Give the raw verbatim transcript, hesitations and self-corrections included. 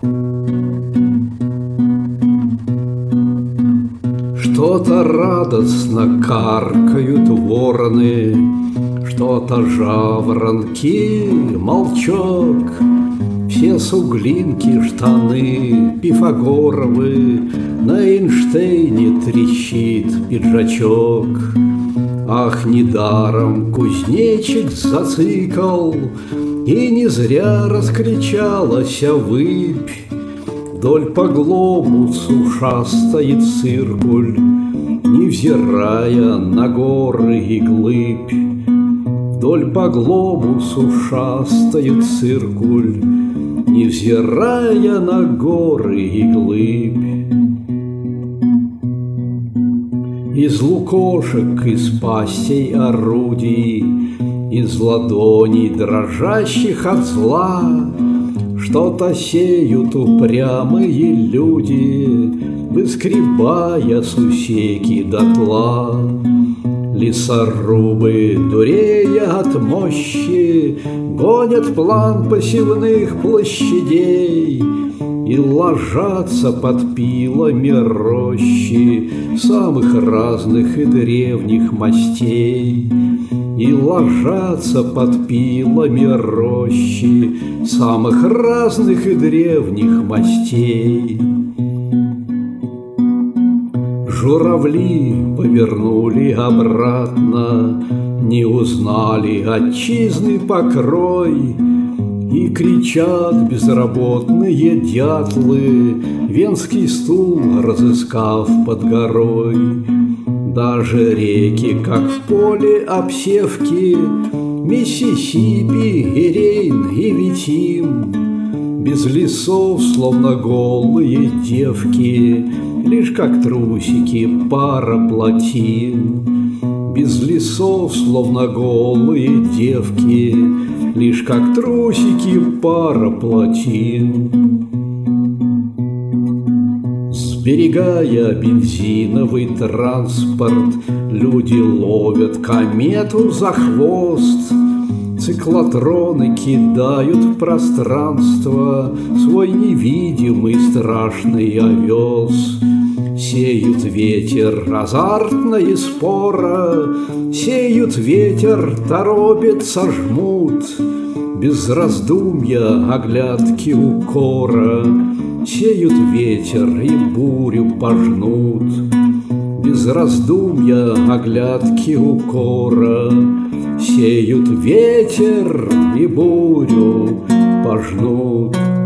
Что-то радостно каркают вороны, что-то жаворонки, молчок. Все суглинки штаны пифагоровы, на Эйнштейне трещит пиджачок. Ах, недаром кузнечик зацикал, и не зря раскричалася выпь. Вдоль по глобусу шастает циркуль, невзирая на горы и глыбь. Вдоль по глобусу шастает циркуль, невзирая на горы и глыбь. Из лукошек, из пастей орудий, из ладоней, дрожащих от зла, что-то сеют упрямые люди, выскребая сусеки дотла. Лесорубы, дурея от мощи, гонят план посевных площадей и ложатся под пилами рощи самых разных и древних мастей. И ложатся под пилами рощи самых разных и древних мастей. Журавли повернули обратно, не узнали отчизны покрой, и кричат безработные дятлы, венский стул разыскав под горой. Даже реки, как в поле обсевки, Миссисипи и Рейн и Витим, без лесов, словно голые девки, лишь как трусики пара плотин. Без лесов, словно голые девки, лишь как трусики пара плотин. Сберегая бензиновый транспорт, люди ловят комету за хвост. Циклотроны кидают в пространство свой невидимый страшный овес. Сеют ветер азартно и споро, сеют ветер, торопятся, жмут. Без раздумья, оглядки, укора, сеют ветер и бурю пожнут. Без раздумья, оглядки, укора, сеют ветер и бурю пожнут.